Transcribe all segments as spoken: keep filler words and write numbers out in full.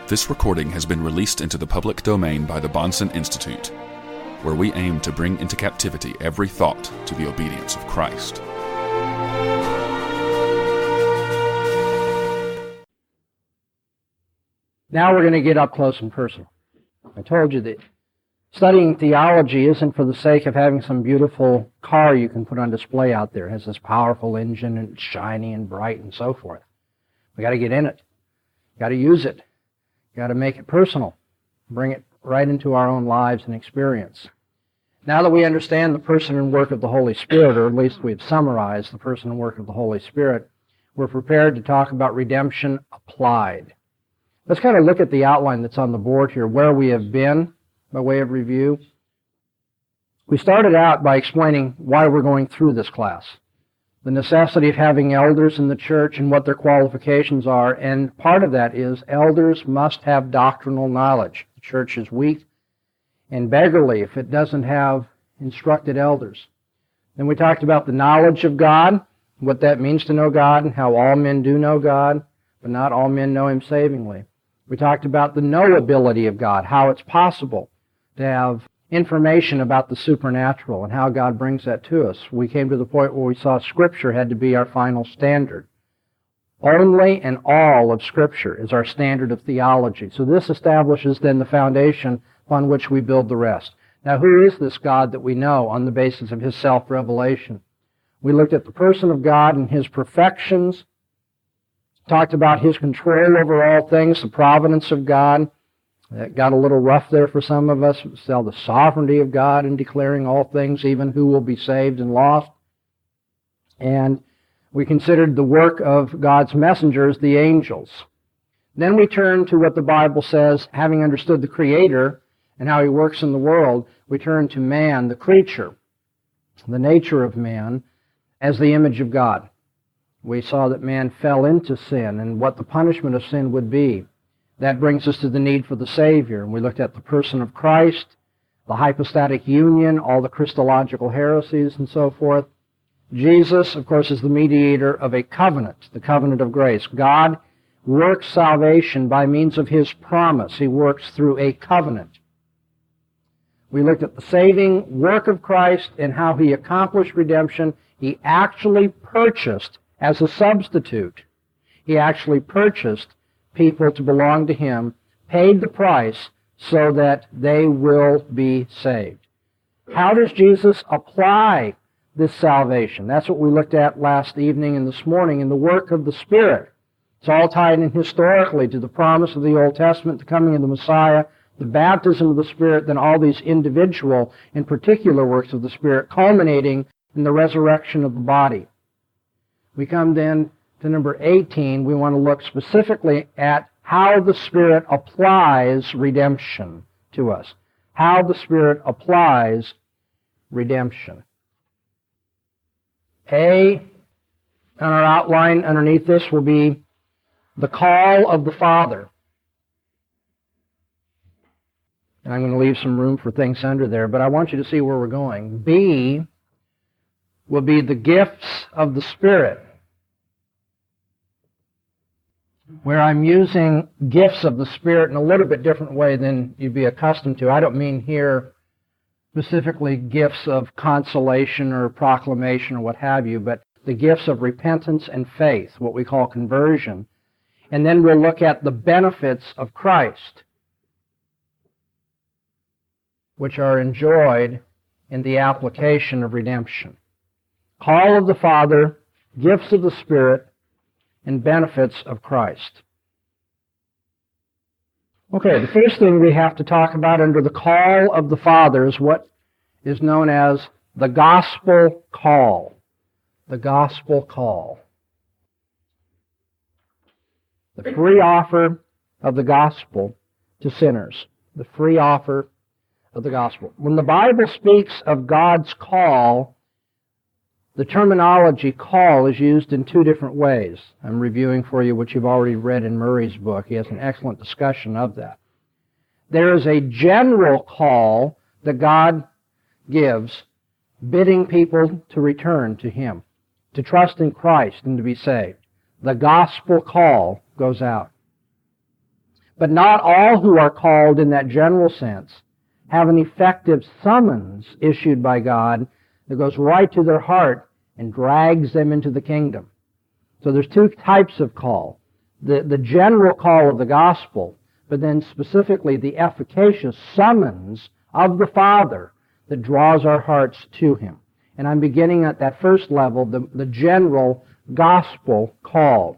This recording has been released into the public domain by the Bahnsen Institute, where we aim to bring into captivity every thought to the obedience of Christ. Now we're going to get up close and personal. I told you that studying theology isn't for the sake of having some beautiful car you can put on display out there. It has this powerful engine and it's shiny and bright and so forth. We got to get in it. Got to use it. Got to make it personal. Bring it right into our own lives and experience. Now that we understand the person and work of the Holy Spirit, or at least we've summarized the person and work of the Holy Spirit, we're prepared to talk about redemption applied. Let's kind of look at the outline that's on the board here, where we have been by way of review. We started out by explaining why we're going through this class, the necessity of having elders in the church and what their qualifications are, and part of that is elders must have doctrinal knowledge. The church is weak and beggarly if it doesn't have instructed elders. Then we talked about the knowledge of God, what that means to know God, and how all men do know God, but not all men know Him savingly. We talked about the knowability of God, how it's possible to have information about the supernatural and how God brings that to us. We came to the point where we saw Scripture had to be our final standard. Only and all of Scripture is our standard of theology. So this establishes then the foundation upon which we build the rest. Now, who is this God that we know on the basis of His self-revelation? We looked at the person of God and His perfections, talked about His control over all things, the providence of God. That got a little rough there for some of us. Still the sovereignty of God in declaring all things, even who will be saved and lost. And we considered the work of God's messengers, the angels. Then we turn to what the Bible says, having understood the Creator and how He works in the world, we turn to man, the creature, the nature of man, as the image of God. We saw that man fell into sin and what the punishment of sin would be. That brings us to the need for the Savior. And we looked at the person of Christ, the hypostatic union, all the Christological heresies and so forth. Jesus, of course, is the mediator of a covenant, the covenant of grace. God works salvation by means of His promise. He works through a covenant. We looked at the saving work of Christ and how He accomplished redemption. He actually purchased, as a substitute, He actually purchased people to belong to Him, paid the price so that they will be saved. How does Jesus apply this salvation? That's what we looked at last evening and this morning in the work of the Spirit. It's all tied in historically to the promise of the Old Testament, the coming of the Messiah, the baptism of the Spirit, then all these individual and particular works of the Spirit, culminating in the resurrection of the body. We come then to number eighteen. We want to look specifically at how the Spirit applies redemption to us. How the Spirit applies redemption. A, on our outline underneath this will be the call of the Father. And I'm going to leave some room for things under there, but I want you to see where we're going. B will be the gifts of the Spirit, where I'm using gifts of the Spirit in a little bit different way than you'd be accustomed to. I don't mean here specifically gifts of consolation or proclamation or what have you, but the gifts of repentance and faith, what we call conversion. And then we'll look at the benefits of Christ, which are enjoyed in the application of redemption. Call of the Father, gifts of the Spirit, and benefits of Christ. Okay, the first thing we have to talk about under the call of the Father is what is known as the gospel call. The gospel call. The free offer of the gospel to sinners. The free offer of the gospel. When the Bible speaks of God's call, the terminology call is used in two different ways. I'm reviewing for you what you've already read in Murray's book. He has an excellent discussion of that. There is a general call that God gives, bidding people to return to Him, to trust in Christ and to be saved. The gospel call goes out. But not all who are called in that general sense have an effective summons issued by God that goes right to their heart and drags them into the kingdom. So there's two types of call. The, the general call of the gospel, but then specifically the efficacious summons of the Father that draws our hearts to Him. And I'm beginning at that first level, the, the general gospel call.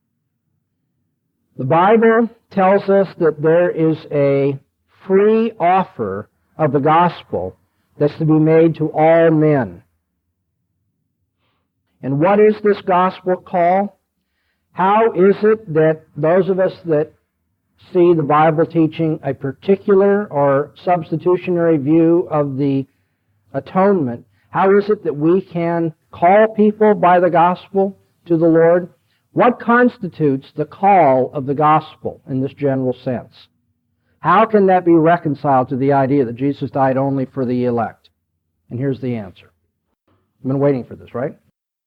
The Bible tells us that there is a free offer of the gospel that's to be made to all men. And what is this gospel call? How is it that those of us that see the Bible teaching a particular or substitutionary view of the atonement, how is it that we can call people by the gospel to the Lord? What constitutes the call of the gospel in this general sense? How can that be reconciled to the idea that Jesus died only for the elect? And here's the answer. I've been waiting for this, right?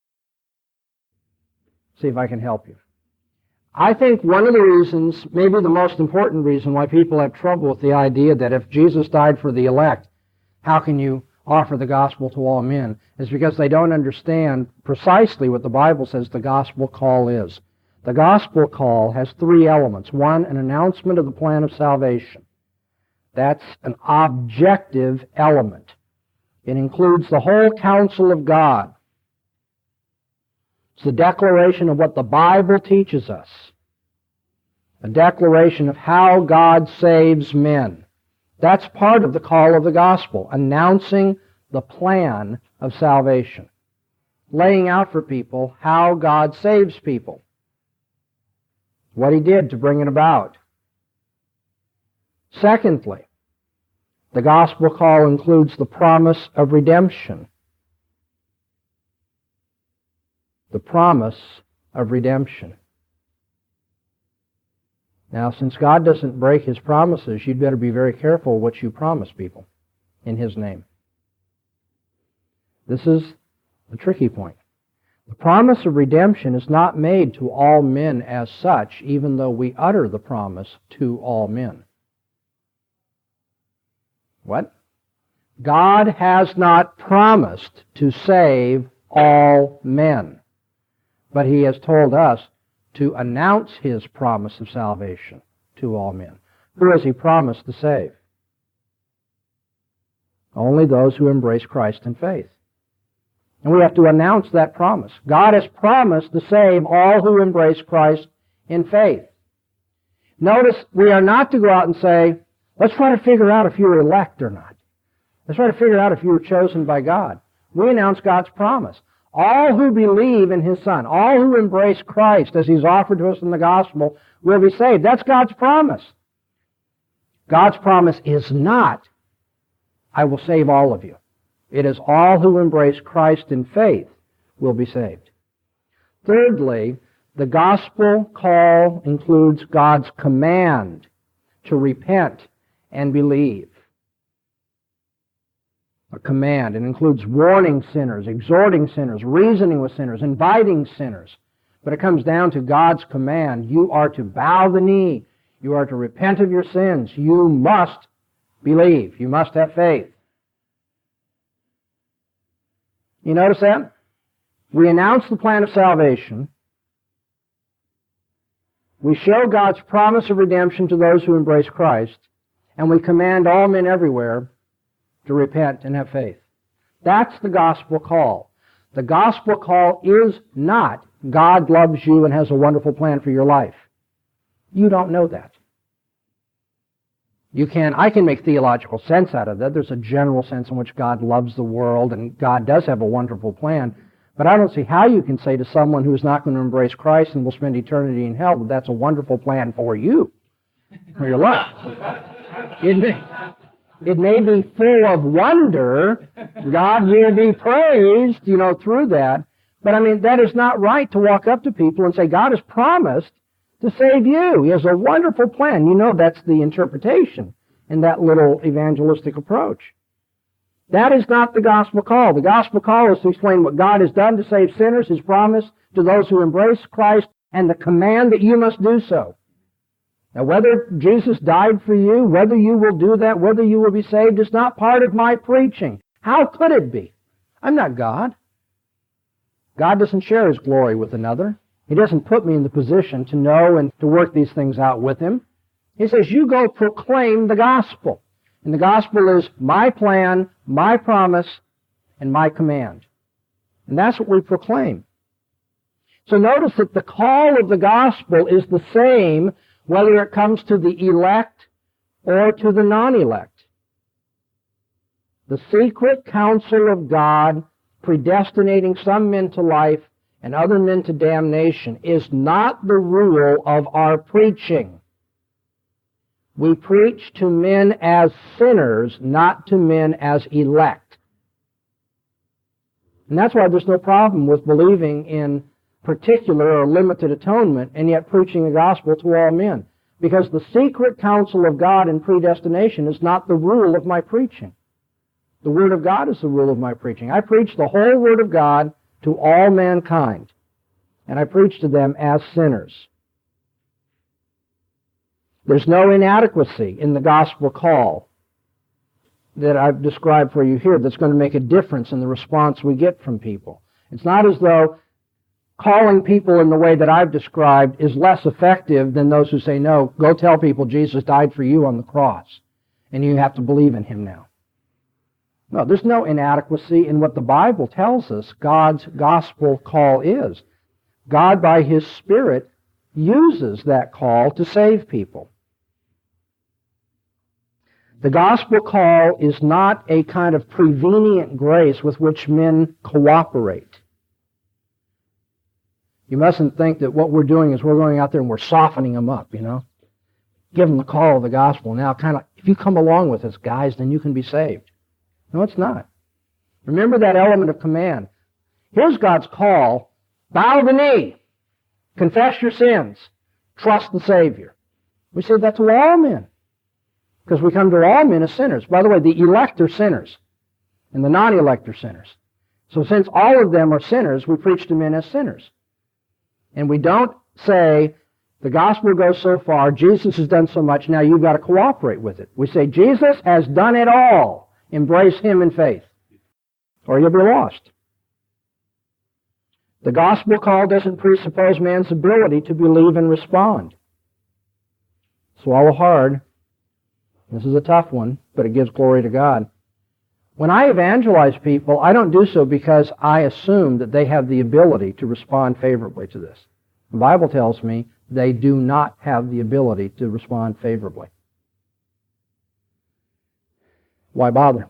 See if I can help you. I think one of the reasons, maybe the most important reason why people have trouble with the idea that if Jesus died for the elect, how can you offer the gospel to all men, is because they don't understand precisely what the Bible says the gospel call is. The gospel call has three elements. One, an announcement of the plan of salvation. That's an objective element. It includes the whole counsel of God. It's the declaration of what the Bible teaches us. A declaration of how God saves men. That's part of the call of the gospel, announcing the plan of salvation. Laying out for people how God saves people. What He did to bring it about. Secondly, the gospel call includes the promise of redemption. The promise of redemption. Now, since God doesn't break His promises, you'd better be very careful what you promise people in His name. This is the tricky point. The promise of redemption is not made to all men as such, even though we utter the promise to all men. What? God has not promised to save all men, but He has told us to announce His promise of salvation to all men. Who has He promised to save? Only those who embrace Christ in faith. And we have to announce that promise. God has promised to save all who embrace Christ in faith. Notice, we are not to go out and say, let's try to figure out if you're elect or not. Let's try to figure out if you were chosen by God. We announce God's promise. All who believe in His Son, all who embrace Christ as He's offered to us in the gospel, will be saved. That's God's promise. God's promise is not, I will save all of you. It is all who embrace Christ in faith will be saved. Thirdly, the gospel call includes God's command to repent and believe. A command. It includes warning sinners, exhorting sinners, reasoning with sinners, inviting sinners. But it comes down to God's command. You are to bow the knee. You are to repent of your sins. You must believe. You must have faith. You notice that? We announce the plan of salvation. We show God's promise of redemption to those who embrace Christ. And we command all men everywhere to repent and have faith. That's the gospel call. The gospel call is not God loves you and has a wonderful plan for your life. You don't know that. You can, I can make theological sense out of that. There's a general sense in which God loves the world and God does have a wonderful plan. But I don't see how you can say to someone who's not going to embrace Christ and will spend eternity in hell that that's a wonderful plan for you, for your life. It may, it may be full of wonder. God will be praised, you know, through that. But I mean, that is not right to walk up to people and say, God has promised to save you. He has a wonderful plan. You know that's the interpretation in that little evangelistic approach. That is not the gospel call. The gospel call is to explain what God has done to save sinners, His promise to those who embrace Christ, and the command that you must do so. Now, whether Jesus died for you, whether you will do that, whether you will be saved, is not part of my preaching. How could it be? I'm not God. God doesn't share His glory with another. He doesn't put me in the position to know and to work these things out with Him. He says, you go proclaim the gospel. And the gospel is my plan, my promise, and my command. And that's what we proclaim. So notice that the call of the gospel is the same whether it comes to the elect or to the non-elect. The secret counsel of God predestinating some men to life and other men to damnation is not the rule of our preaching. We preach to men as sinners, not to men as elect. And that's why there's no problem with believing in particular or limited atonement and yet preaching the gospel to all men. Because the secret counsel of God in predestination is not the rule of my preaching. The Word of God is the rule of my preaching. I preach the whole Word of God to all mankind. And I preach to them as sinners. There's no inadequacy in the gospel call that I've described for you here that's going to make a difference in the response we get from people. It's not as though calling people in the way that I've described is less effective than those who say, no, go tell people Jesus died for you on the cross, and you have to believe in Him now. No, there's no inadequacy in what the Bible tells us God's gospel call is. God, by His Spirit, uses that call to save people. The gospel call is not a kind of prevenient grace with which men cooperate. You mustn't think that what we're doing is we're going out there and we're softening them up, you know. Give them the call of the gospel. Now, kind of, if you come along with us, guys, then you can be saved. No, it's not. Remember that element of command. Here's God's call. Bow the knee. Confess your sins. Trust the Savior. We say that to all men. Because we come to all men as sinners. By the way, the elect are sinners. And the non-elect are sinners. So since all of them are sinners, we preach to men as sinners. And we don't say, the gospel goes so far, Jesus has done so much, now you've got to cooperate with it. We say, Jesus has done it all. Embrace Him in faith, or you'll be lost. The gospel call doesn't presuppose man's ability to believe and respond. Swallow hard. This is a tough one, but it gives glory to God. When I evangelize people, I don't do so because I assume that they have the ability to respond favorably to this. The Bible tells me they do not have the ability to respond favorably. Why bother?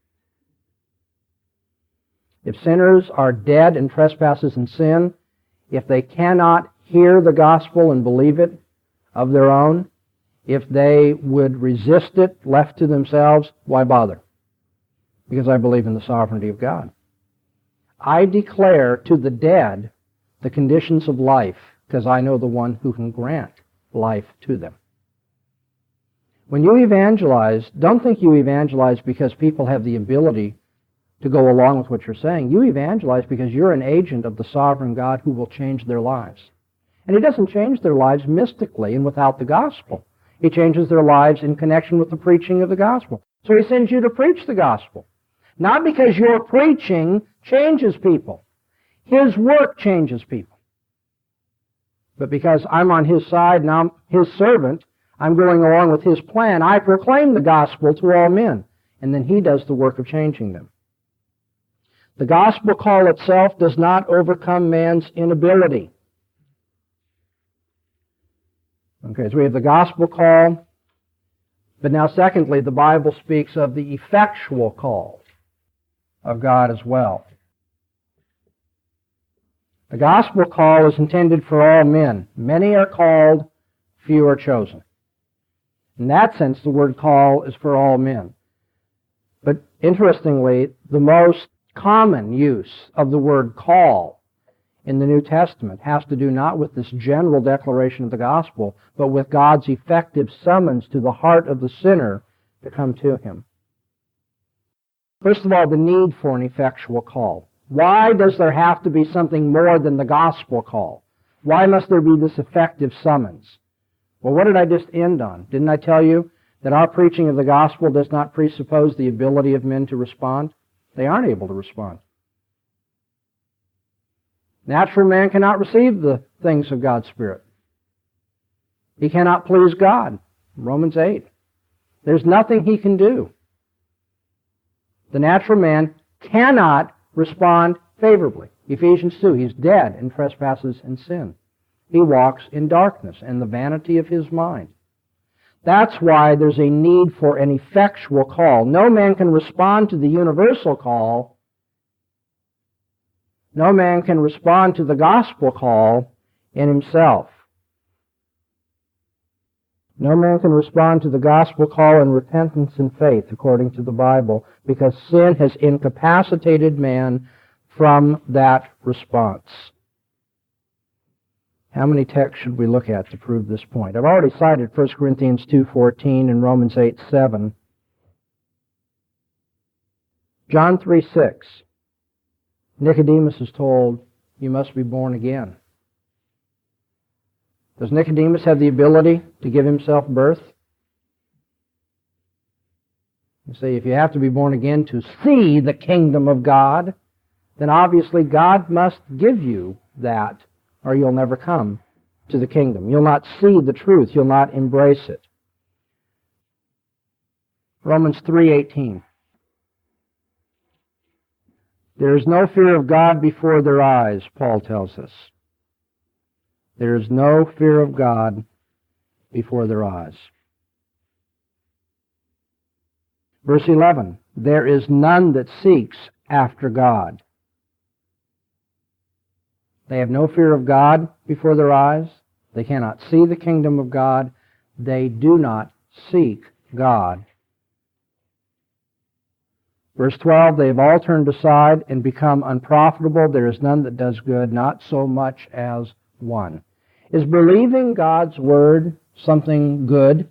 If sinners are dead in trespasses and sin, if they cannot hear the gospel and believe it of their own, if they would resist it left to themselves, why bother? Because I believe in the sovereignty of God. I declare to the dead the conditions of life because I know the one who can grant life to them. When you evangelize, don't think you evangelize because people have the ability to go along with what you're saying. You evangelize because you're an agent of the sovereign God who will change their lives. And He doesn't change their lives mystically and without the gospel. He changes their lives in connection with the preaching of the gospel. So He sends you to preach the gospel. Not because your preaching changes people. His work changes people. But because I'm on His side and I'm His servant, I'm going along with His plan, I proclaim the gospel to all men. And then He does the work of changing them. The gospel call itself does not overcome man's inability. Okay, so we have the gospel call. But now secondly, the Bible speaks of the effectual call of God as well. The gospel call is intended for all men. Many are called, few are chosen. In that sense, the word call is for all men. But interestingly, the most common use of the word call in the New Testament has to do not with this general declaration of the gospel, but with God's effective summons to the heart of the sinner to come to Him. First of all, the need for an effectual call. Why does there have to be something more than the gospel call? Why must there be this effective summons? Well, what did I just end on? Didn't I tell you that our preaching of the gospel does not presuppose the ability of men to respond? They aren't able to respond. Natural man cannot receive the things of God's Spirit. He cannot please God. Romans eight. There's nothing he can do. The natural man cannot respond favorably. Ephesians two, he's dead in trespasses and sin. He walks in darkness and the vanity of his mind. That's why there's a need for an effectual call. No man can respond to the universal call. No man can respond to the gospel call in himself. No man can respond to the gospel call in repentance and faith, according to the Bible, because sin has incapacitated man from that response. How many texts should we look at to prove this point? I've already cited First Corinthians two fourteen and Romans eight seven. John three six. Nicodemus is told, you must be born again. Does Nicodemus have the ability to give himself birth? You see, if you have to be born again to see the kingdom of God, then obviously God must give you that, or you'll never come to the kingdom. You'll not see the truth. You'll not embrace it. Romans three eighteen. There is no fear of God before their eyes, Paul tells us. There is no fear of God before their eyes. Verse eleven. There is none that seeks after God. They have no fear of God before their eyes. They cannot see the kingdom of God. They do not seek God. Verse twelve, they have all turned aside and become unprofitable. There is none that does good, not so much as one. Is believing God's word something good?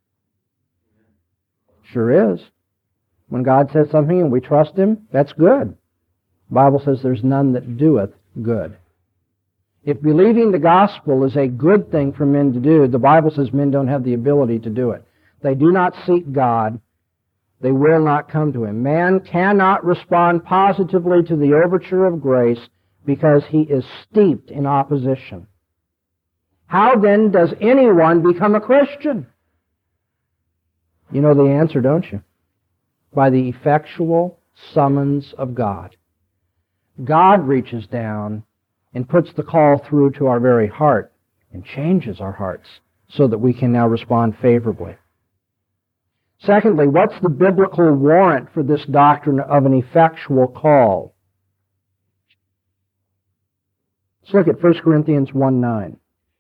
Sure is. When God says something and we trust Him, that's good. The Bible says there's none that doeth good. If believing the gospel is a good thing for men to do, the Bible says men don't have the ability to do it. They do not seek God. They will not come to Him. Man cannot respond positively to the overture of grace because he is steeped in opposition. How then does anyone become a Christian? You know the answer, don't you? By the effectual summons of God. God reaches down and puts the call through to our very heart and changes our hearts so that we can now respond favorably. Secondly, what's the biblical warrant for this doctrine of an effectual call? Let's look at First Corinthians one nine.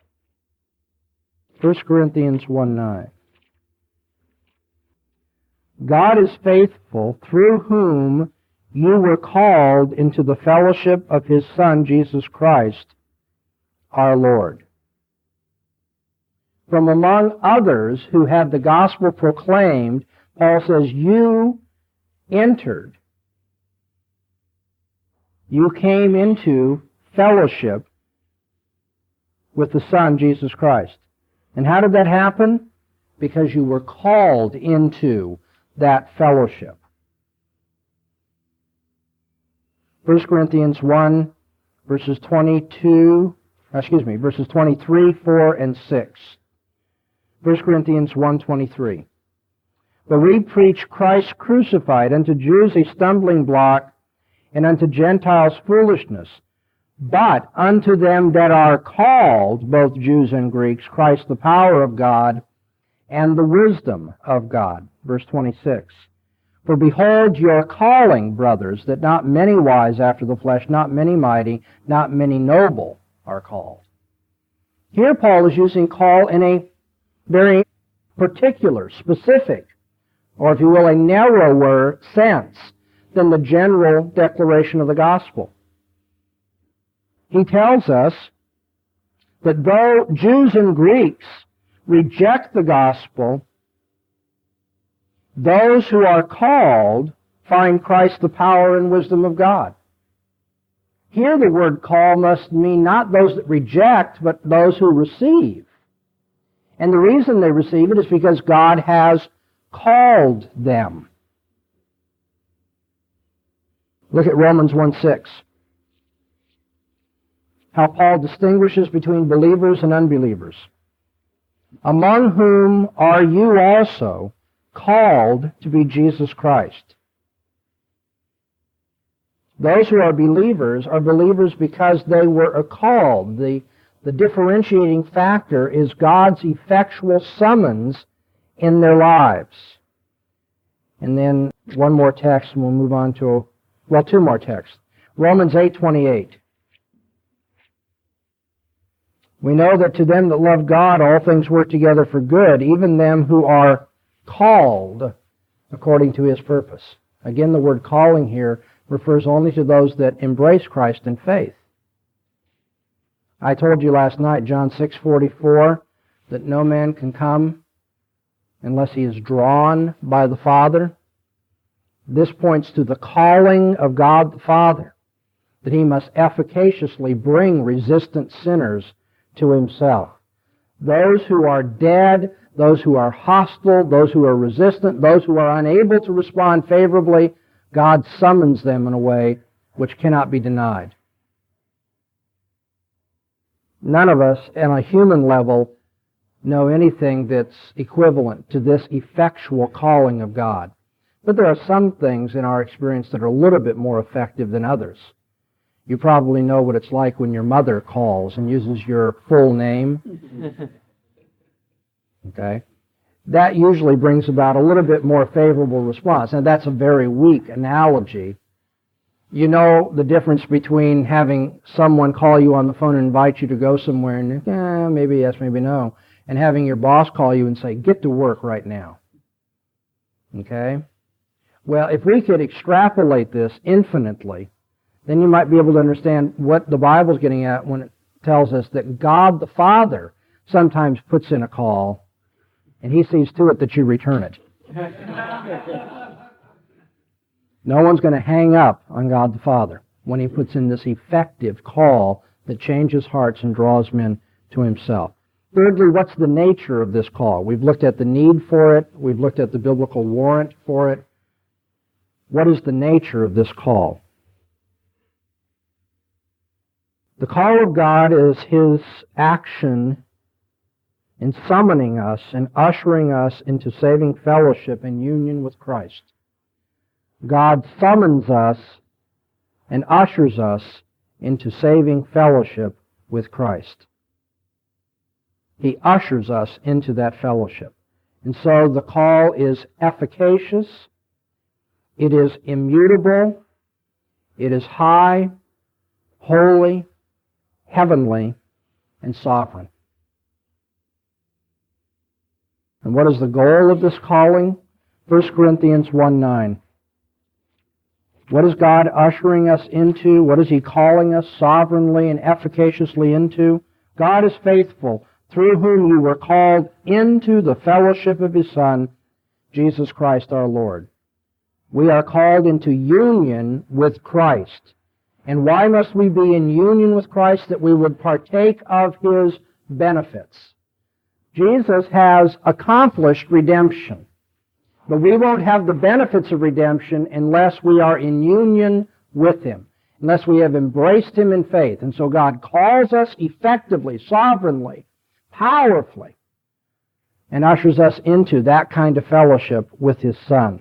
First Corinthians one nine. God is faithful, through whom you were called into the fellowship of His Son, Jesus Christ, our Lord. From among others who had the gospel proclaimed, Paul says, you entered. You came into fellowship with the Son, Jesus Christ. And how did that happen? Because you were called into that fellowship. First Corinthians one, verses twenty-two, excuse me, verses twenty-three, four, and six. First Corinthians one twenty-three. But we preach Christ crucified, unto Jews a stumbling block, and unto Gentiles foolishness. But unto them that are called, both Jews and Greeks, Christ the power of God, and the wisdom of God. Verse twenty-six. For behold your calling, brothers, that not many wise after the flesh, not many mighty, not many noble are called. Here Paul is using call in a very particular, specific, or if you will, a narrower sense than the general declaration of the gospel. He tells us that though Jews and Greeks reject the gospel, those who are called find Christ the power and wisdom of God. Here the word call must mean not those that reject, but those who receive. And the reason they receive it is because God has called them. Look at Romans one six. How Paul distinguishes between believers and unbelievers. Among whom are you also called to be Jesus Christ. Those who are believers are believers because they were called. The, the differentiating factor is God's effectual summons in their lives. And then one more text, and we'll move on to, well, two more texts. Romans eight twenty-eight. We know that to them that love God, all things work together for good, even them who are called according to His purpose. Again, the word calling here refers only to those that embrace Christ in faith. I told you last night, John six forty-four, that no man can come unless he is drawn by the Father. This points to the calling of God the Father, that He must efficaciously bring resistant sinners to Himself. Those who are dead, those who are hostile, those who are resistant, those who are unable to respond favorably, God summons them in a way which cannot be denied. None of us, on a human level, know anything that's equivalent to this effectual calling of God. But there are some things in our experience that are a little bit more effective than others. You probably know what it's like when your mother calls and uses your full name. Okay? That usually brings about a little bit more favorable response. Now, that's a very weak analogy. You know the difference between having someone call you on the phone and invite you to go somewhere and, eh, maybe yes, maybe no, and having your boss call you and say, get to work right now. Okay? Well, if we could extrapolate this infinitely, then you might be able to understand what the Bible's getting at when it tells us that God the Father sometimes puts in a call, and He sees to it that you return it. No one's going to hang up on God the Father when He puts in this effective call that changes hearts and draws men to Himself. Thirdly, what's the nature of this call? We've looked at the need for it. We've looked at the biblical warrant for it. What is the nature of this call? The call of God is His action in summoning us and ushering us into saving fellowship and union with Christ. God summons us and ushers us into saving fellowship with Christ. He ushers us into that fellowship. And so the call is efficacious, it is immutable, it is high, holy, heavenly, and sovereign. And what is the goal of this calling? First Corinthians one nine. What is God ushering us into? What is He calling us sovereignly and efficaciously into? God is faithful, through whom you were called into the fellowship of His Son, Jesus Christ our Lord. We are called into union with Christ. And why must we be in union with Christ? That we would partake of His benefits. Jesus has accomplished redemption. But we won't have the benefits of redemption unless we are in union with Him, unless we have embraced Him in faith. And so God calls us effectively, sovereignly, powerfully, and ushers us into that kind of fellowship with His Son.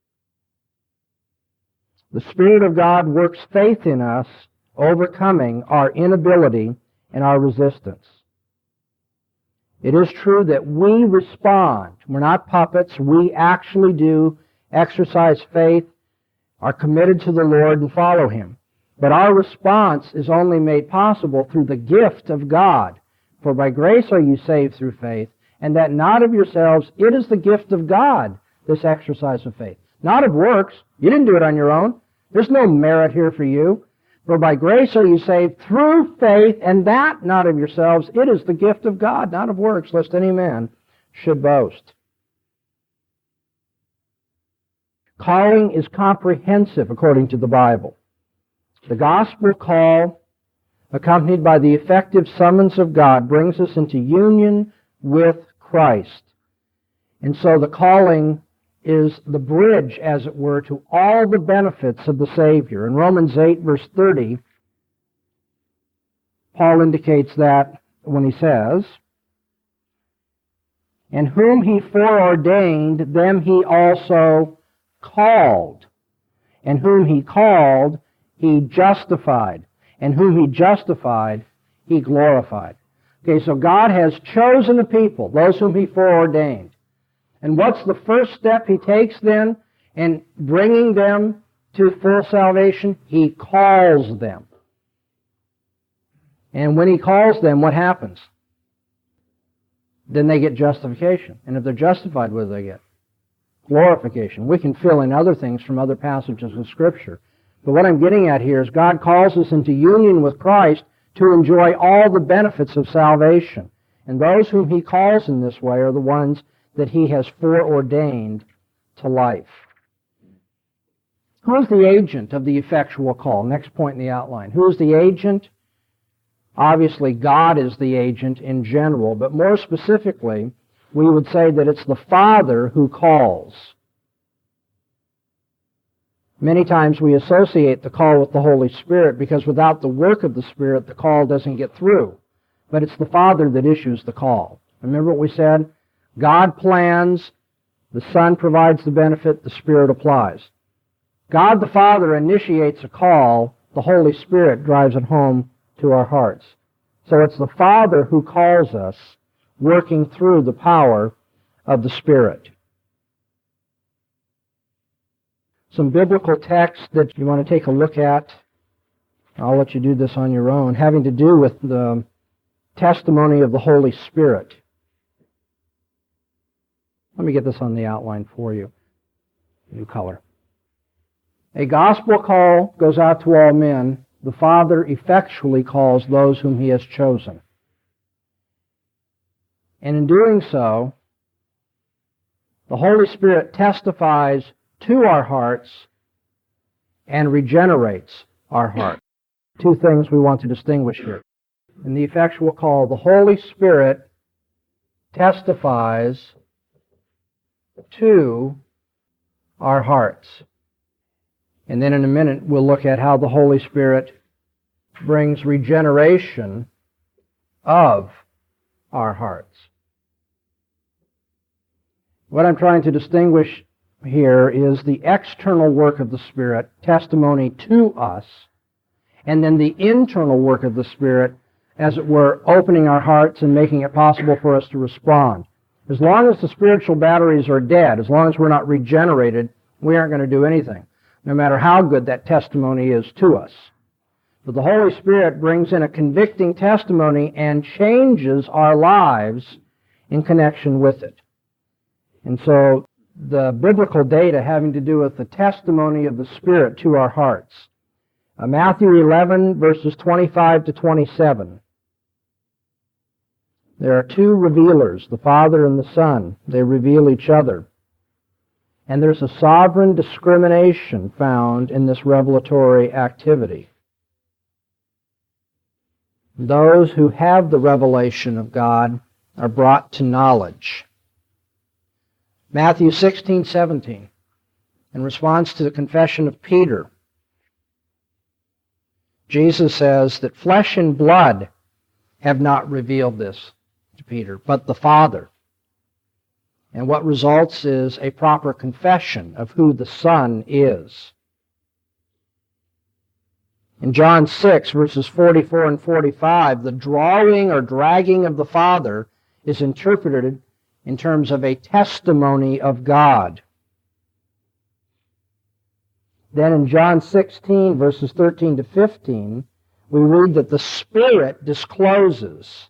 The Spirit of God works faith in us, overcoming our inability and our resistance. It is true that we respond. We're not puppets. We actually do exercise faith, are committed to the Lord, and follow Him. But our response is only made possible through the gift of God. For by grace are you saved through faith, and that not of yourselves. It is the gift of God, this exercise of faith. Not of works. You didn't do it on your own. There's no merit here for you. For by grace are you saved through faith, and that not of yourselves. It is the gift of God, not of works, lest any man should boast. Calling is comprehensive according to the Bible. The gospel call, accompanied by the effective summons of God, brings us into union with Christ. And so the calling is the bridge, as it were, to all the benefits of the Savior. In Romans eight, verse thirty, Paul indicates that when he says, "And whom he foreordained, them he also called. And whom he called, he justified. And whom he justified, he glorified." Okay, so God has chosen a people, those whom he foreordained. And what's the first step he takes then in bringing them to full salvation? He calls them. And when he calls them, what happens? Then they get justification. And if they're justified, what do they get? Glorification. We can fill in other things from other passages of Scripture. But what I'm getting at here is God calls us into union with Christ to enjoy all the benefits of salvation. And those whom he calls in this way are the ones that he has foreordained to life. Who is the agent of the effectual call? Next point in the outline. Who is the agent? Obviously, God is the agent in general, but more specifically, we would say that it's the Father who calls. Many times we associate the call with the Holy Spirit because without the work of the Spirit, the call doesn't get through. But it's the Father that issues the call. Remember what we said? God plans, the Son provides the benefit, the Spirit applies. God the Father initiates a call, the Holy Spirit drives it home to our hearts. So it's the Father who calls us, working through the power of the Spirit. Some biblical texts that you want to take a look at, I'll let you do this on your own, having to do with the testimony of the Holy Spirit. Let me get this on the outline for you. New color. A gospel call goes out to all men. The Father effectually calls those whom he has chosen. And in doing so, the Holy Spirit testifies to our hearts and regenerates our hearts. Two things we want to distinguish here. In the effectual call, the Holy Spirit testifies to our hearts. And then in a minute, we'll look at how the Holy Spirit brings regeneration of our hearts. What I'm trying to distinguish here is the external work of the Spirit, testimony to us, and then the internal work of the Spirit, as it were, opening our hearts and making it possible for us to respond. As long as the spiritual batteries are dead, as long as we're not regenerated, we aren't going to do anything, no matter how good that testimony is to us. But the Holy Spirit brings in a convicting testimony and changes our lives in connection with it. And so the biblical data having to do with the testimony of the Spirit to our hearts. Uh, Matthew eleven, verses twenty-five to twenty-seven. There are two revealers, the Father and the Son. They reveal each other. And there's a sovereign discrimination found in this revelatory activity. Those who have the revelation of God are brought to knowledge. Matthew sixteen, seventeen, in response to the confession of Peter, Jesus says that flesh and blood have not revealed this to Peter, but the Father. And what results is a proper confession of who the Son is. In John six, verses forty-four and forty-five, the drawing or dragging of the Father is interpreted in terms of a testimony of God. Then in John sixteen, verses thirteen to fifteen, we read that the Spirit discloses.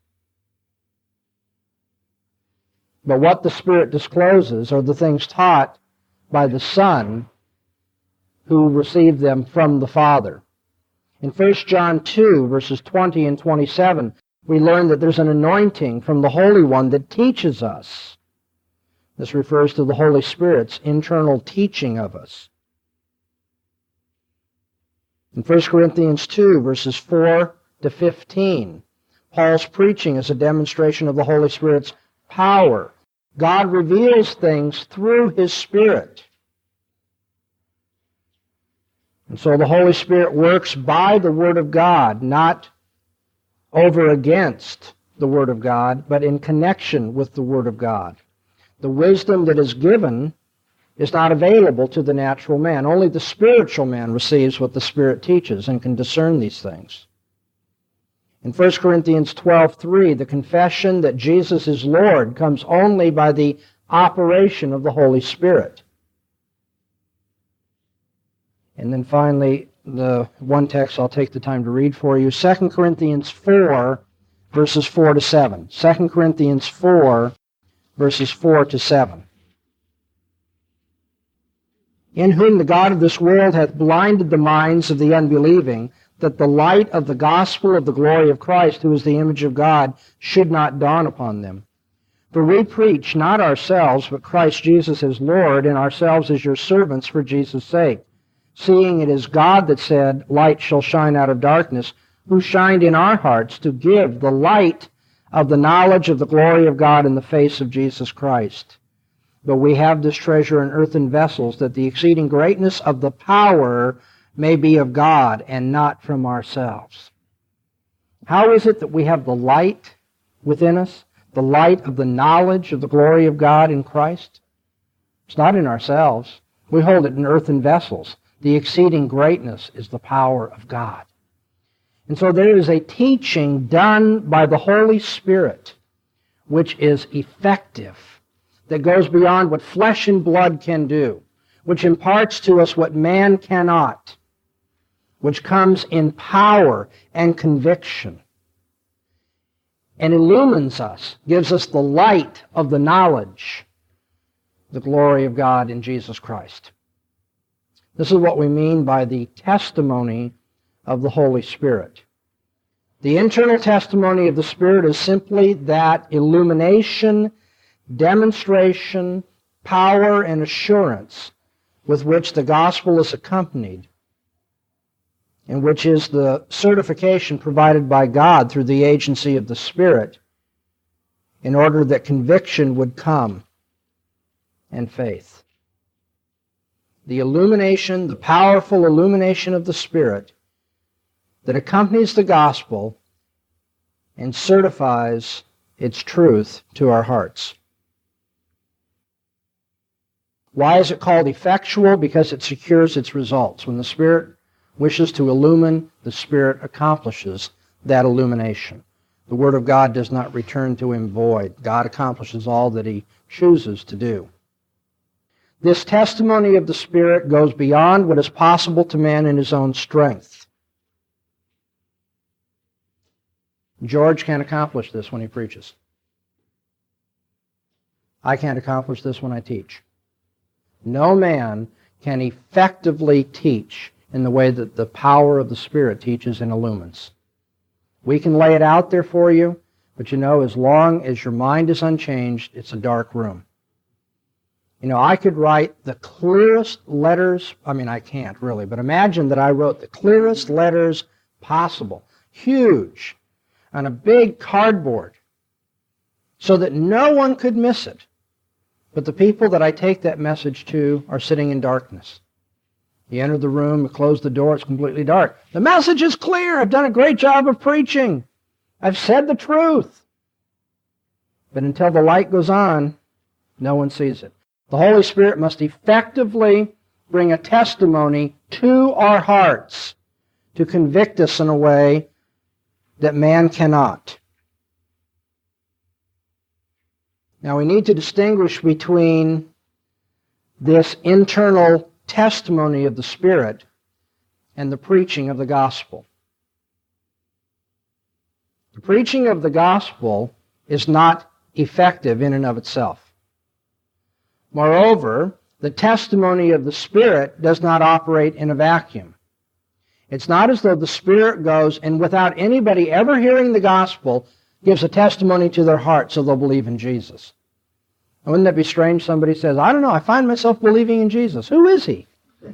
But what the Spirit discloses are the things taught by the Son who received them from the Father. In First John two, verses twenty and twenty-seven, we learn that there's an anointing from the Holy One that teaches us. This refers to the Holy Spirit's internal teaching of us. In First Corinthians two, verses four to fifteen, Paul's preaching is a demonstration of the Holy Spirit's power. God reveals things through His Spirit. And so the Holy Spirit works by the Word of God, not over against the Word of God, but in connection with the Word of God. The wisdom that is given is not available to the natural man. Only the spiritual man receives what the Spirit teaches and can discern these things. In First Corinthians twelve three, the confession that Jesus is Lord comes only by the operation of the Holy Spirit. And then finally, the one text I'll take the time to read for you, Second Corinthians four, verses four to seven. Second Corinthians four, verses four to seven. In whom the God of this world hath blinded the minds of the unbelieving, that the light of the gospel of the glory of Christ, who is the image of God, should not dawn upon them. For we preach not ourselves, but Christ Jesus as Lord, and ourselves as your servants for Jesus' sake. Seeing it is God that said, light shall shine out of darkness, who shined in our hearts to give the light of the knowledge of the glory of God in the face of Jesus Christ. But we have this treasure in earthen vessels, that the exceeding greatness of the power may be of God and not from ourselves. How is it that we have the light within us, the light of the knowledge of the glory of God in Christ? It's not in ourselves. We hold it in earthen vessels. The exceeding greatness is the power of God. And so there is a teaching done by the Holy Spirit which is effective, that goes beyond what flesh and blood can do, which imparts to us what man cannot, which comes in power and conviction, and illumines us, gives us the light of the knowledge, the glory of God in Jesus Christ. This is what we mean by the testimony of the Holy Spirit. The internal testimony of the Spirit is simply that illumination, demonstration, power, and assurance with which the gospel is accompanied, and which is the certification provided by God through the agency of the Spirit in order that conviction would come and faith. The illumination, the powerful illumination of the Spirit that accompanies the gospel and certifies its truth to our hearts. Why is it called effectual? Because it secures its results. When the Spirit wishes to illumine, the Spirit accomplishes that illumination. The Word of God does not return to Him void. God accomplishes all that He chooses to do. This testimony of the Spirit goes beyond what is possible to man in his own strength. George can't accomplish this when he preaches. I can't accomplish this when I teach. No man can effectively teach in the way that the power of the Spirit teaches and illumines. We can lay it out there for you, but you know, as long as your mind is unchanged, it's a dark room. You know, I could write the clearest letters, I mean, I can't really, but imagine that I wrote the clearest letters possible, huge, on a big cardboard, so that no one could miss it. But the people that I take that message to are sitting in darkness. You enter the room, you close the door, it's completely dark. The message is clear. I've done a great job of preaching. I've said the truth. But until the light goes on, no one sees it. The Holy Spirit must effectively bring a testimony to our hearts to convict us in a way that man cannot. Now we need to distinguish between this internal testimony of the Spirit and the preaching of the gospel. The preaching of the gospel is not effective in and of itself. Moreover, the testimony of the Spirit does not operate in a vacuum. It's not as though the Spirit goes and without anybody ever hearing the gospel gives a testimony to their heart so they'll believe in Jesus. And wouldn't that be strange? Somebody says, I don't know, I find myself believing in Jesus. Who is He?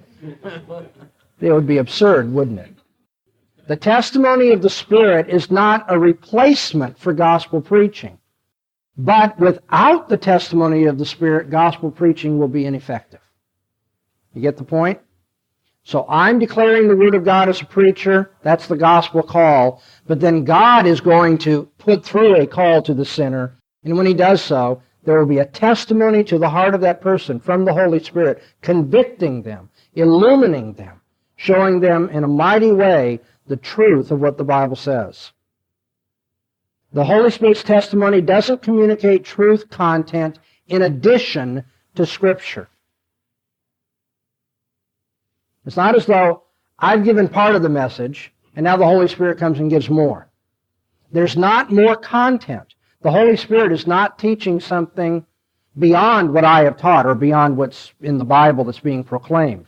It would be absurd, wouldn't it? The testimony of the Spirit is not a replacement for gospel preaching. But without the testimony of the Spirit, gospel preaching will be ineffective. You get the point? So I'm declaring the Word of God as a preacher. That's the gospel call. But then God is going to put through a call to the sinner. And when He does so, there will be a testimony to the heart of that person from the Holy Spirit, convicting them, illumining them, showing them in a mighty way the truth of what the Bible says. The Holy Spirit's testimony doesn't communicate truth content in addition to Scripture. It's not as though I've given part of the message and now the Holy Spirit comes and gives more. There's not more content. The Holy Spirit is not teaching something beyond what I have taught or beyond what's in the Bible that's being proclaimed.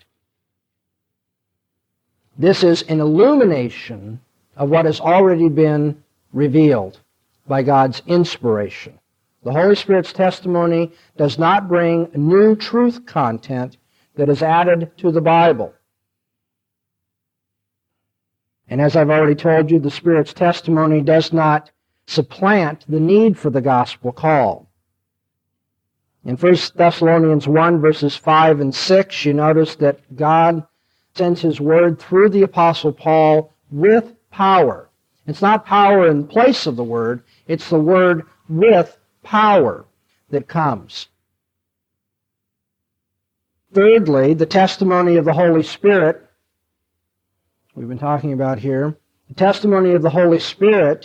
This is an illumination of what has already been revealed by God's inspiration. The Holy Spirit's testimony does not bring new truth content that is added to the Bible. And as I've already told you, the Spirit's testimony does not supplant the need for the gospel call. In First Thessalonians one, verses five and six, you notice that God sends His word through the Apostle Paul with power. It's not power in place of the word, it's the word with power that comes. Thirdly, the testimony of the Holy Spirit, we've been talking about here, the testimony of the Holy Spirit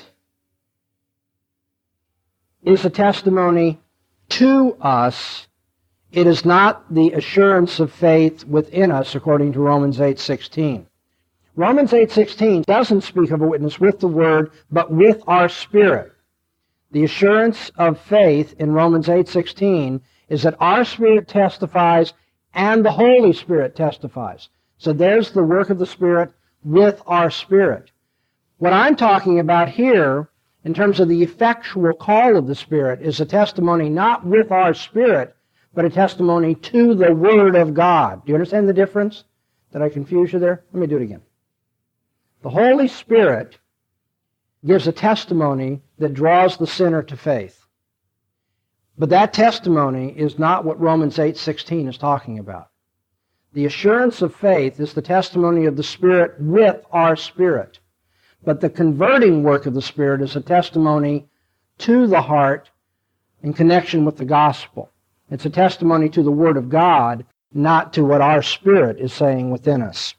is a testimony to us. It is not the assurance of faith within us, according to Romans eight sixteen. Romans eight sixteen doesn't speak of a witness with the word, but with our spirit. The assurance of faith in Romans eight sixteen is that our spirit testifies and the Holy Spirit testifies. So there's the work of the Spirit with our spirit. What I'm talking about here, in terms of the effectual call of the Spirit, is a testimony not with our spirit, but a testimony to the Word of God. Do you understand the difference? Did I confuse you there? Let me do it again. The Holy Spirit gives a testimony that draws the sinner to faith. But that testimony is not what Romans eight sixteen is talking about. The assurance of faith is the testimony of the Spirit with our spirit. But the converting work of the Spirit is a testimony to the heart in connection with the gospel. It's a testimony to the Word of God, not to what our spirit is saying within us.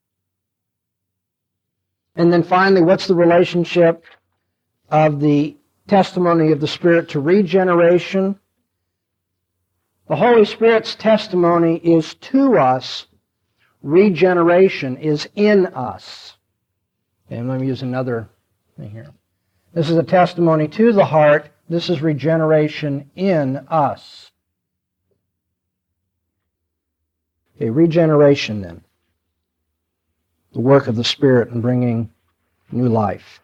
And then finally, what's the relationship of the testimony of the Spirit to regeneration? The Holy Spirit's testimony is to us. Regeneration is in us. And let me use another thing here. This is a testimony to the heart. This is regeneration in us. Okay, regeneration then. The work of the Spirit in bringing new life.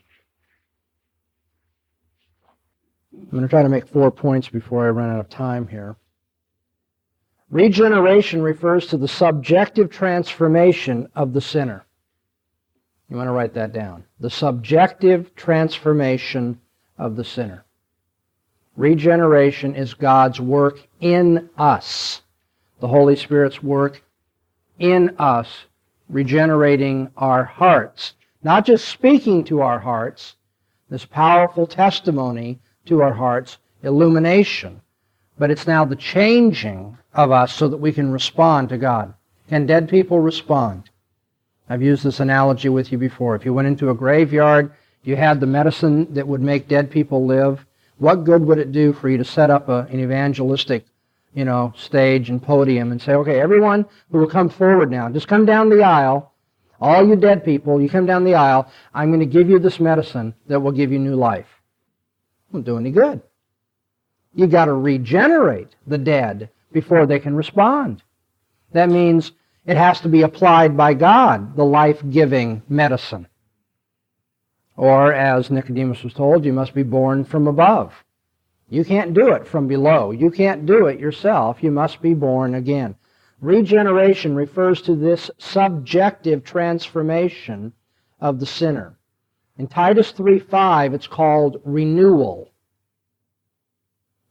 I'm going to try to make four points before I run out of time here. Regeneration refers to the subjective transformation of the sinner. You want to write that down. The subjective transformation of the sinner. Regeneration is God's work in us. The Holy Spirit's work in us, regenerating our hearts. Not just speaking to our hearts, this powerful testimony to our hearts, illumination, but it's now the changing of us so that we can respond to God. Can dead people respond? I've used this analogy with you before. If you went into a graveyard, you had the medicine that would make dead people live, what good would it do for you to set up a, an evangelistic, you know, stage and podium and say, okay, everyone who will come forward now, just come down the aisle, all you dead people, you come down the aisle, I'm going to give you this medicine that will give you new life. It won't do any good. You've got to regenerate the dead before they can respond. That means it has to be applied by God, the life-giving medicine. Or, as Nicodemus was told, you must be born from above. You can't do it from below. You can't do it yourself. You must be born again. Regeneration refers to this subjective transformation of the sinner. In Titus three five, it's called renewal.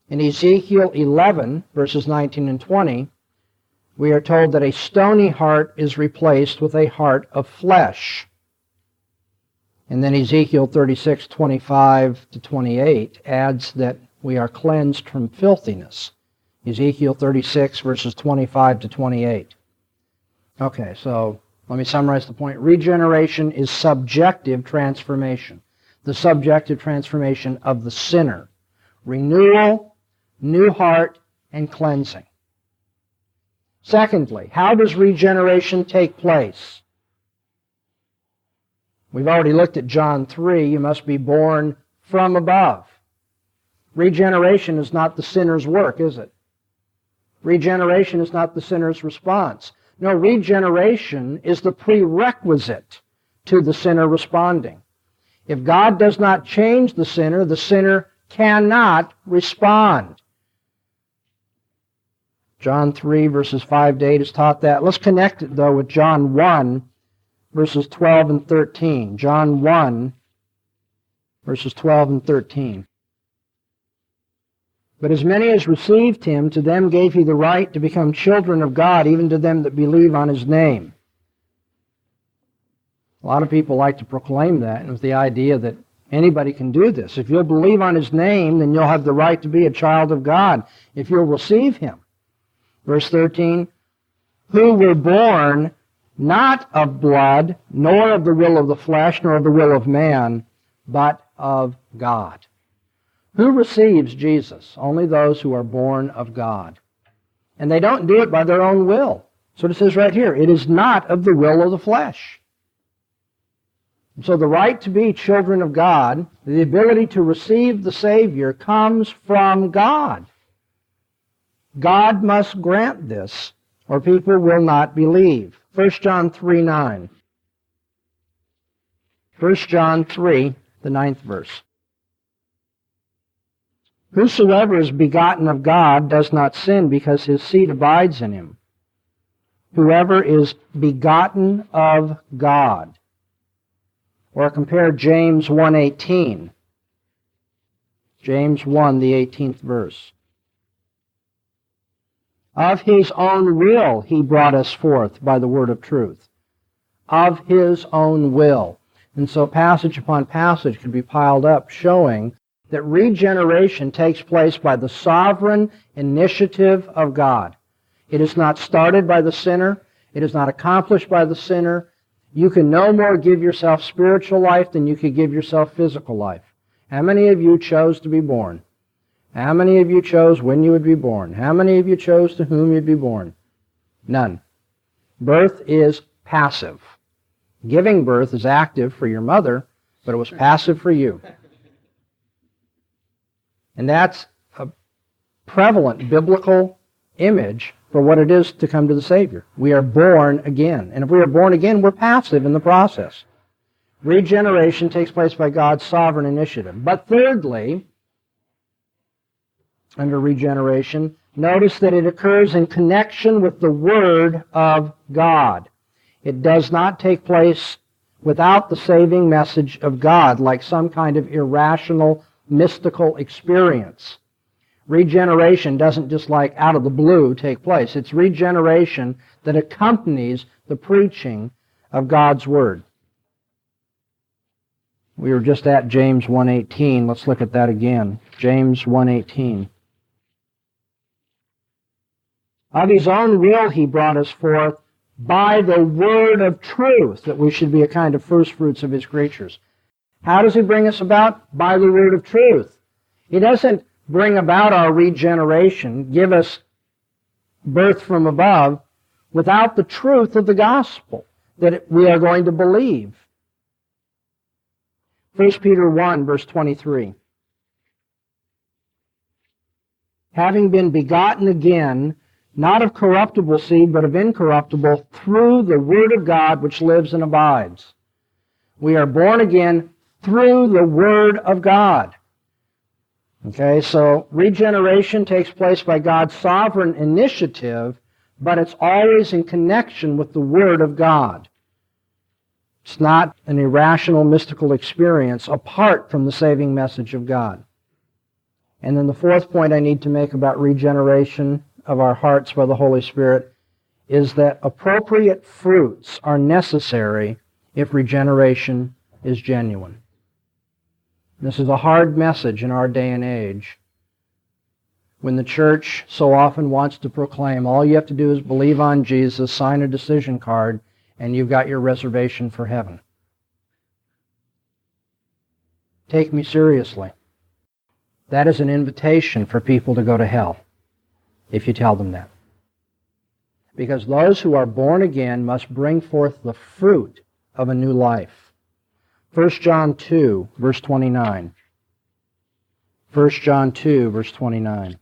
In Ezekiel eleven, verses nineteen and twenty, we are told that a stony heart is replaced with a heart of flesh. And then Ezekiel thirty-six, twenty-five to twenty-eight adds that we are cleansed from filthiness. Ezekiel thirty-six, verses twenty-five to twenty-eight. Okay, so let me summarize the point. Regeneration is subjective transformation. The subjective transformation of the sinner. Renewal, new heart, and cleansing. Secondly, how does regeneration take place? We've already looked at John three. You must be born from above. Regeneration is not the sinner's work, is it? Regeneration is not the sinner's response. No, regeneration is the prerequisite to the sinner responding. If God does not change the sinner, the sinner cannot respond. John three, verses five to eight has taught that. Let's connect it, though, with John one, verses twelve and thirteen. John one, verses twelve and thirteen. But as many as received him, to them gave he the right to become children of God, even to them that believe on his name. A lot of people like to proclaim that, and with the idea that anybody can do this. If you'll believe on his name, then you'll have the right to be a child of God, if you'll receive him. Verse thirteen, who were born not of blood, nor of the will of the flesh, nor of the will of man, but of God. Who receives Jesus? Only those who are born of God. And they don't do it by their own will. So it says right here, it is not of the will of the flesh. So the right to be children of God, the ability to receive the Savior, comes from God. God must grant this, or people will not believe. First John three, nine. First John three, the ninth verse. Whosoever is begotten of God does not sin, because his seed abides in him. Whoever is begotten of God. Or compare James one eighteen. James one, the eighteenth verse. Of his own will he brought us forth by the word of truth. Of his own will. And so passage upon passage can be piled up showing that regeneration takes place by the sovereign initiative of God. It is not started by the sinner. It is not accomplished by the sinner. You can no more give yourself spiritual life than you could give yourself physical life. How many of you chose to be born? How many of you chose when you would be born? How many of you chose to whom you'd be born? None. Birth is passive. Giving birth is active for your mother, but it was passive for you. And that's a prevalent biblical image for what it is to come to the Savior. We are born again. And if we are born again, we're passive in the process. Regeneration takes place by God's sovereign initiative. But thirdly, under regeneration, notice that it occurs in connection with the Word of God. It does not take place without the saving message of God, like some kind of irrational, mystical experience. Regeneration doesn't just like out of the blue take place. It's regeneration that accompanies the preaching of God's Word. We were just at James one eighteen. Let's look at that again. James one eighteen. Of his own will he brought us forth by the word of truth, that we should be a kind of first fruits of his creatures. How does he bring us about? By the word of truth. He doesn't bring about our regeneration, give us birth from above, without the truth of the gospel that we are going to believe. First Peter one, verse twenty-three. Having been begotten again, not of corruptible seed, but of incorruptible, through the word of God which lives and abides. We are born again through the word of God. Okay, so regeneration takes place by God's sovereign initiative, but it's always in connection with the Word of God. It's not an irrational, mystical experience apart from the saving message of God. And then the fourth point I need to make about regeneration of our hearts by the Holy Spirit is that appropriate fruits are necessary if regeneration is genuine. This is a hard message in our day and age, when the church so often wants to proclaim all you have to do is believe on Jesus, sign a decision card, and you've got your reservation for heaven. Take me seriously. That is an invitation for people to go to hell, if you tell them that. Because those who are born again must bring forth the fruit of a new life. First John two, verse twenty-nine. First John two, verse twenty-nine.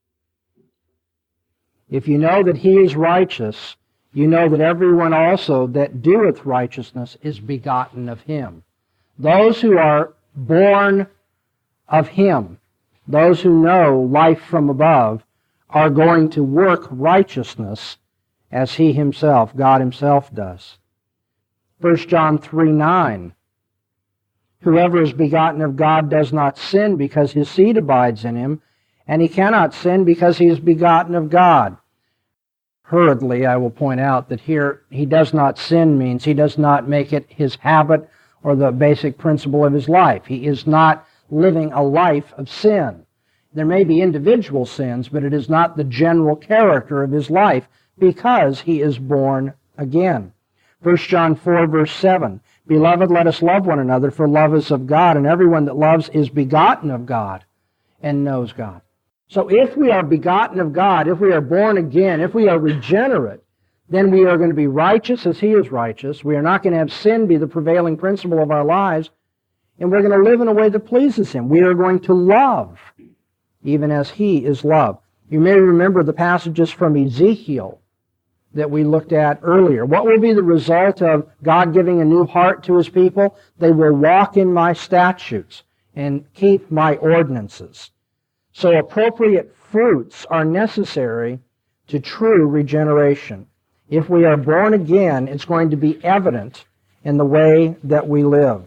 If you know that he is righteous, you know that everyone also that doeth righteousness is begotten of him. Those who are born of him, those who know life from above, are going to work righteousness as he himself, God himself, does. First John three nine. Whoever is begotten of God does not sin because his seed abides in him, and he cannot sin because he is begotten of God. Hurriedly, I will point out that here, he does not sin means he does not make it his habit or the basic principle of his life. He is not living a life of sin. There may be individual sins, but it is not the general character of his life because he is born again. First John four, verse seven. Beloved, let us love one another, for love is of God, and everyone that loves is begotten of God and knows God. So if we are begotten of God, if we are born again, if we are regenerate, then we are going to be righteous as he is righteous. We are not going to have sin be the prevailing principle of our lives, and we're going to live in a way that pleases him. We are going to love, even as he is loved. You may remember the passages from Ezekiel that we looked at earlier. What will be the result of God giving a new heart to his people? They will walk in my statutes and keep my ordinances. So appropriate fruits are necessary to true regeneration. If we are born again, it's going to be evident in the way that we live.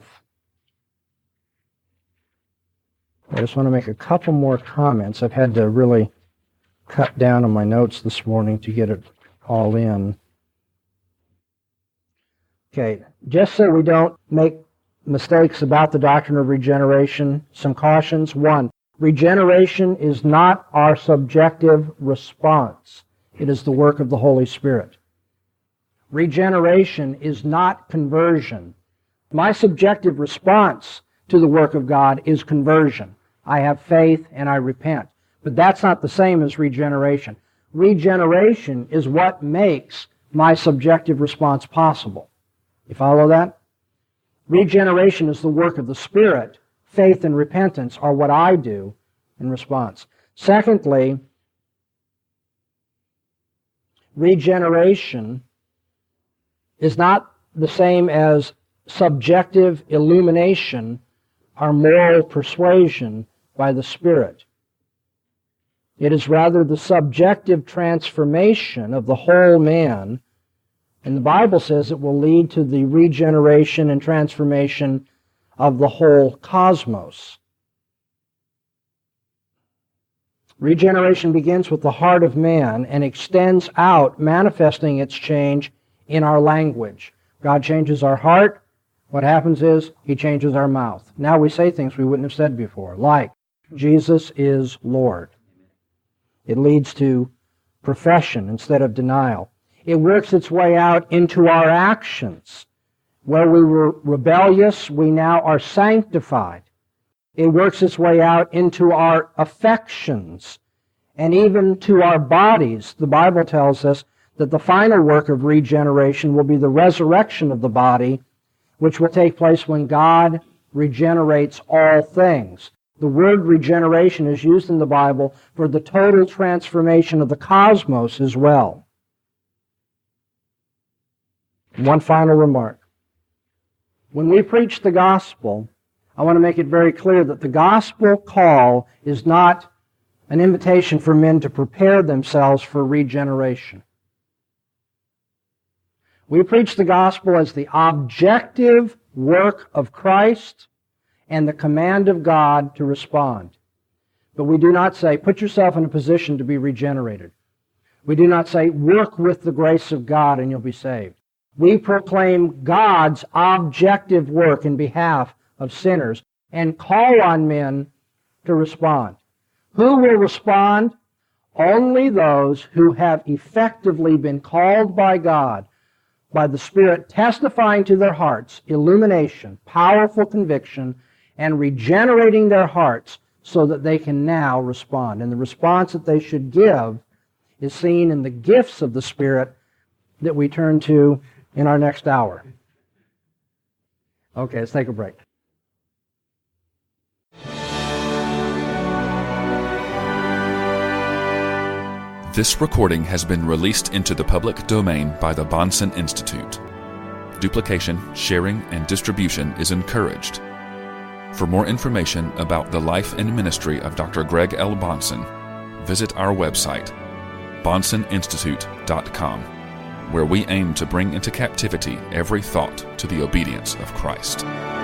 I just want to make a couple more comments. I've had to really cut down on my notes this morning to get it all in. Okay, just so we don't make mistakes about the doctrine of regeneration, some cautions. One, regeneration is not our subjective response. It is the work of the Holy Spirit. Regeneration is not conversion. My subjective response to the work of God is conversion. I have faith and I repent. But that's not the same as regeneration. Regeneration is what makes my subjective response possible. You follow that? Regeneration is the work of the Spirit. Faith and repentance are what I do in response. Secondly, regeneration is not the same as subjective illumination or moral persuasion by the Spirit. It is rather the subjective transformation of the whole man, and the Bible says it will lead to the regeneration and transformation of the whole cosmos. Regeneration begins with the heart of man and extends out, manifesting its change in our language. God changes our heart. What happens is he changes our mouth. Now we say things we wouldn't have said before, like, Jesus is Lord. It leads to profession instead of denial. It works its way out into our actions. Where we were rebellious, we now are sanctified. It works its way out into our affections and even to our bodies. The Bible tells us that the final work of regeneration will be the resurrection of the body, which will take place when God regenerates all things. The word regeneration is used in the Bible for the total transformation of the cosmos as well. One final remark. When we preach the gospel, I want to make it very clear that the gospel call is not an invitation for men to prepare themselves for regeneration. We preach the gospel as the objective work of Christ and the command of God to respond. But we do not say, put yourself in a position to be regenerated. We do not say, work with the grace of God and you'll be saved. We proclaim God's objective work in behalf of sinners and call on men to respond. Who will respond? Only those who have effectively been called by God, by the Spirit testifying to their hearts, illumination, powerful conviction, and regenerating their hearts so that they can now respond. And the response that they should give is seen in the gifts of the Spirit that we turn to in our next hour. Okay, let's take a break. This recording has been released into the public domain by the Bahnsen Institute. Duplication, sharing, and distribution is encouraged. For more information about the life and ministry of Doctor Greg L. Bahnsen, visit our website, bahnsen institute dot com, where we aim to bring into captivity every thought to the obedience of Christ.